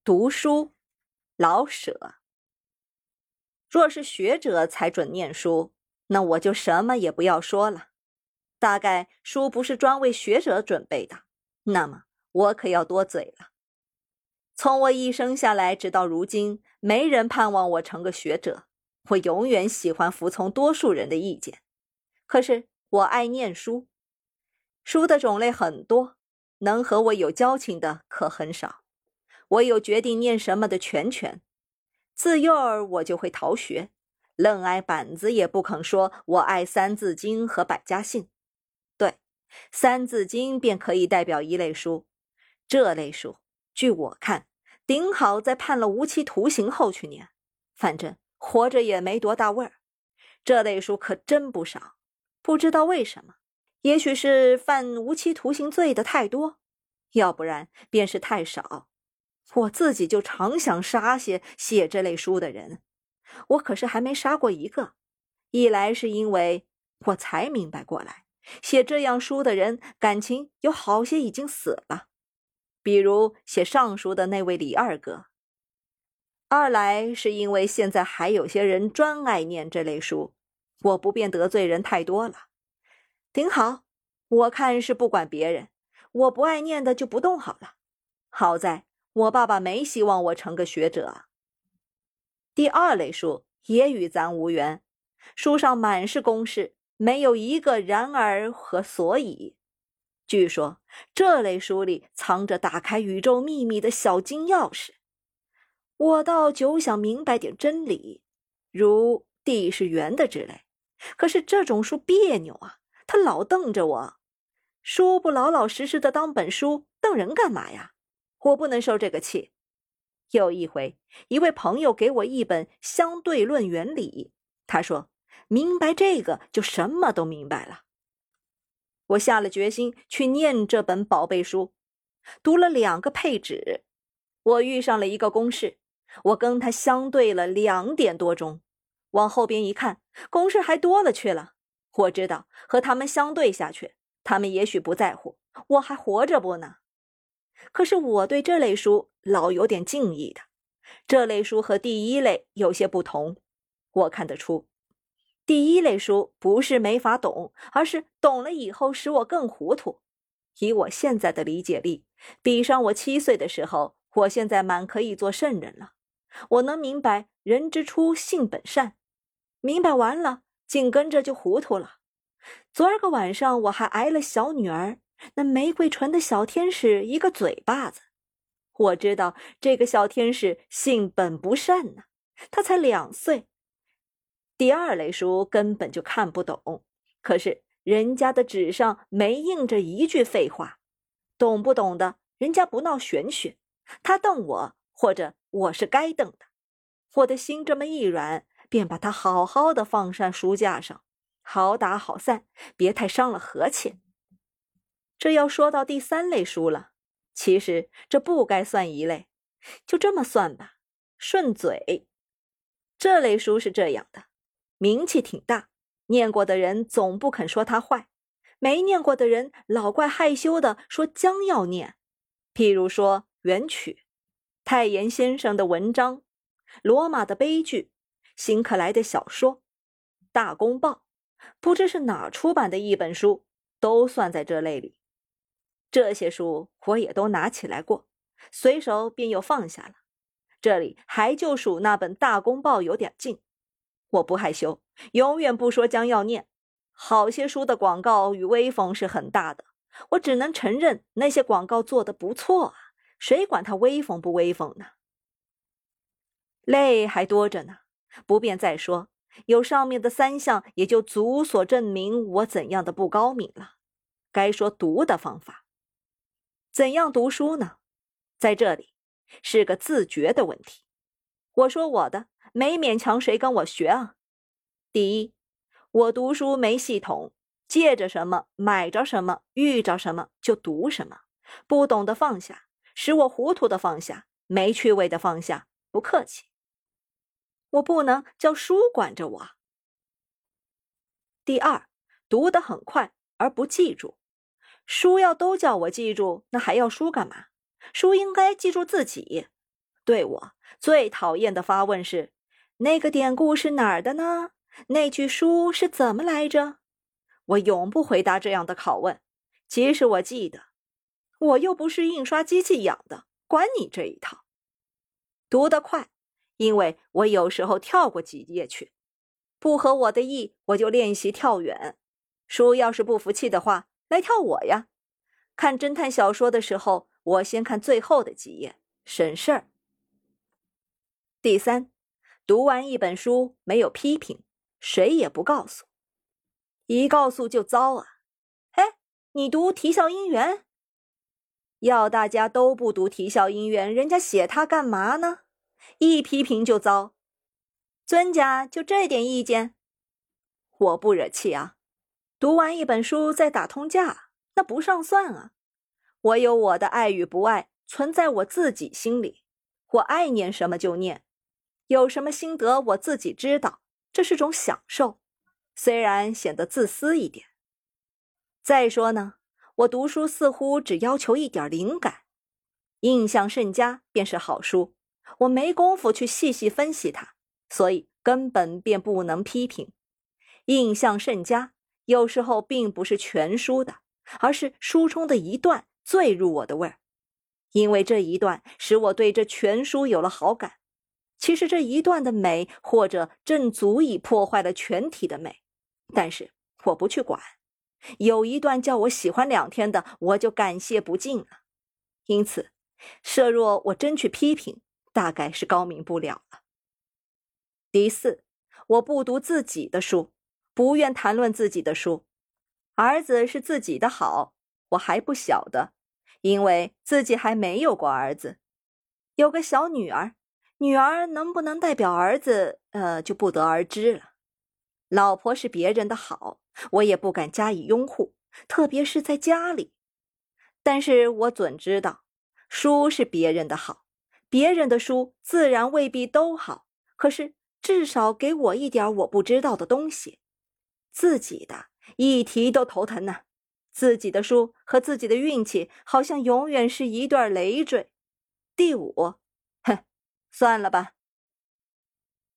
读书，老舍。若是学者才准念书，那我就什么也不要说了。大概书不是专为学者准备的，那么我可要多嘴了。从我一生下来直到如今，没人盼望我成个学者，我永远喜欢服从多数人的意见。可是我爱念书，书的种类很多，能和我有交情的可很少。我有决定念什么的全权，自幼儿我就会逃学，愣挨板子也不肯说我爱三字经和百家姓。对，三字经便可以代表一类书，这类书据我看顶好在判了无期徒刑后去念，反正活着也没多大味儿。这类书可真不少，不知道为什么，也许是犯无期徒刑罪的太多，要不然便是太少。我自己就常想杀些写这类书的人，我可是还没杀过一个。一来是因为我才明白过来，写这样书的人感情有好些已经死了，比如写尚书的那位李二哥。二来是因为现在还有些人专爱念这类书，我不便得罪人太多了。顶好，我看是不管别人，我不爱念的就不动好了。好在我爸爸没希望我成个学者。第二类书也与咱无缘，书上满是公式，没有一个然而和所以。据说这类书里藏着打开宇宙秘密的小金钥匙。我倒久想明白点真理，如地是圆的之类，可是这种书别扭啊，他老瞪着我。书不老老实实的当本书，瞪人干嘛呀？我不能受这个气。有一回，一位朋友给我一本相对论原理，他说明白这个就什么都明白了。我下了决心去念这本宝贝书，读了2个配纸，我遇上了一个公式，我跟他相对了2点多钟，往后边一看，公式还多了去了。我知道和他们相对下去，他们也许不在乎我还活着不呢。可是我对这类书老有点敬意的，这类书和第一类有些不同。我看得出，第一类书不是没法懂，而是懂了以后使我更糊涂。以我现在的理解力，比上我7岁的时候，我现在满可以做圣人了。我能明白人之初性本善，明白完了，紧跟着就糊涂了。昨儿个晚上我还挨了小女儿那玫瑰唇的小天使一个嘴巴子。我知道这个小天使性本不善呢，他才2岁。第二类书根本就看不懂，可是人家的纸上没印着一句废话，懂不懂的人家不闹玄学，他瞪我，或者我是该瞪的。我的心这么一软，便把它好好的放上书架上，好打好散，别太伤了和气。这要说到第3类书了，其实这不该算一类，就这么算吧，顺嘴。这类书是这样的，名气挺大，念过的人总不肯说它坏，没念过的人老怪害羞的说将要念。譬如说元曲、太炎先生的文章、罗马的悲剧、辛克莱的小说、大公报，不知是哪出版的一本书，都算在这类里。这些书我也都拿起来过，随手便又放下了。这里还就数那本大公报有点近。我不害羞，永远不说将要念。好些书的广告与威风是很大的，我只能承认那些广告做得不错啊，谁管它威风不威风呢？类还多着呢，不便再说，有上面的3项也就足所证明我怎样的不高明了。该说读的方法。怎样读书呢？在这里是个自觉的问题。我说我的，没勉强谁跟我学啊。第一，我读书没系统，借着什么买着什么，遇着什么就读什么，不懂的放下，使我糊涂的放下，没趣味的放下，不客气。我不能叫书管着我。第二，读得很快而不记住。书要都叫我记住，那还要书干嘛？书应该记住自己。 对我最讨厌的发问是：那个典故是哪儿的呢？那句书是怎么来着？我永不回答这样的拷问，即使我记得。我又不是印刷机器养的，管你这一套。读得快，因为我有时候跳过几页去。不合我的意，我就练习跳远。书要是不服气的话，来跳我呀。看侦探小说的时候，我先看最后的几页，省事儿。第三，读完一本书没有批评，谁也不告诉。一告诉就糟啊！哎，你读啼笑姻缘？要大家都不读啼笑姻缘，人家写他干嘛呢？一批评就糟。尊家就这点意见？我不惹气啊。读完一本书再打通架，那不上算啊。我有我的爱与不爱，存在我自己心里。我爱念什么就念，有什么心得我自己知道，这是种享受，虽然显得自私一点。再说呢，我读书似乎只要求一点灵感，印象甚佳便是好书，我没工夫去细细分析它，所以根本便不能批评。印象甚佳有时候并不是全书的，而是书中的一段最入我的味儿，因为这一段使我对这全书有了好感。其实这一段的美，或者正足以破坏了全体的美，但是我不去管。有一段叫我喜欢2天的，我就感谢不尽了。因此，设若我真去批评，大概是高明不了了。第四，我不读自己的书，不愿谈论自己的书。儿子是自己的好，我还不晓得，因为自己还没有过儿子。有个小女儿，女儿能不能代表儿子，就不得而知了。老婆是别人的好，我也不敢加以拥护，特别是在家里。但是我准知道，书是别人的好，别人的书自然未必都好，可是至少给我一点我不知道的东西。自己的一提都头疼呢，自己的书和自己的运气好像永远是一对累赘。第五，算了吧，